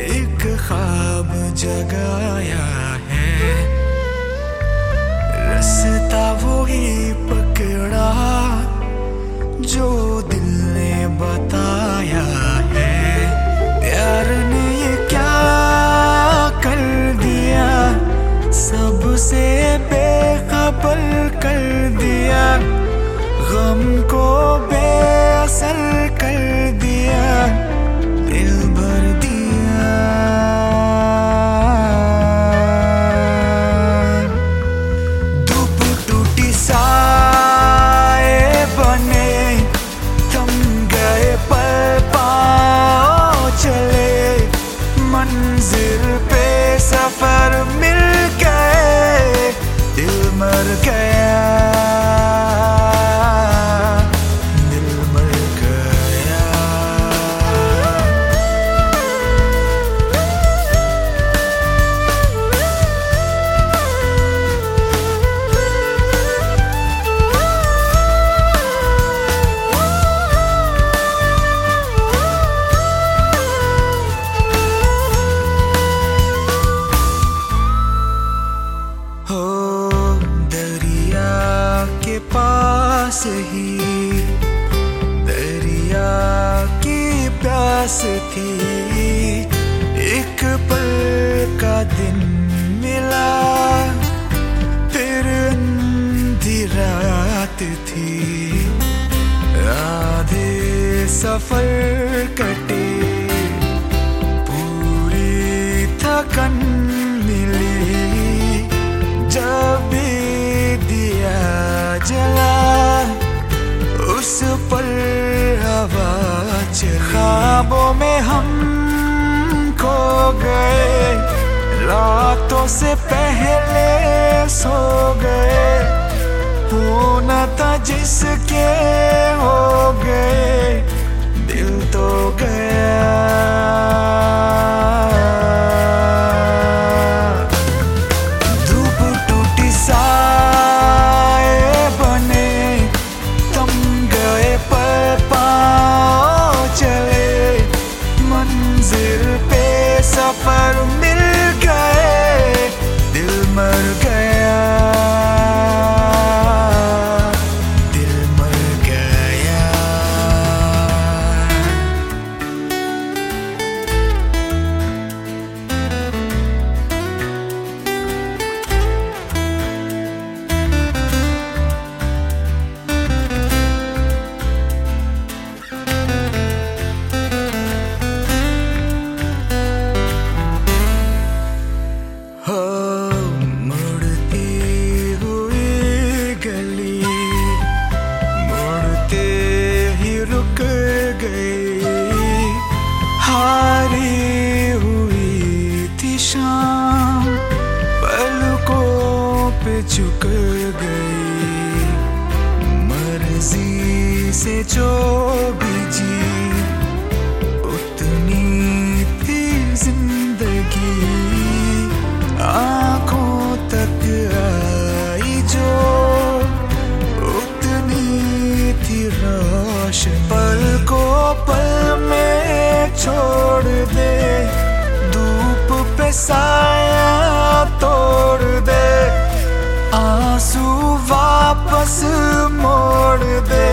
एक ख्वाब जगाया है, रास्ता वही पकड़ा जो दिल ने बताया है। प्यार ने ये क्या कर दिया, सबसे बेखबर कर दिया, गम को बेअसर कर दिया, दिल भर दिया। धूप टूटी साए बने, थम गए पर पाँव चले, मंजिल पे सफर मिल गए, दिल मर गया। पास ही दरिया की प्यास थी, एक पल का दिन मिला, फिर अंधी रात थी, आधे सफर कटे, पूरी थकन मिली, जब दिया जला उस पर हवा चली। ख्वाबों में हम खो गए, रातों से पहले सो गए, होना था जिसके हो गए, दिल तो गया। सफर मिल गए, दिल मर गया, दिल मर गया। हारी हुई थी शाम, पलकों पे झुक गई, मर्जी से जो भी जी उतनी थी जिंदगी, आंखों तक आई जो उतनी थी रोशन, पल को पल में छोड़ दे, धूप पे साया तोड़ दे, आंसू वापस मोड़ दे,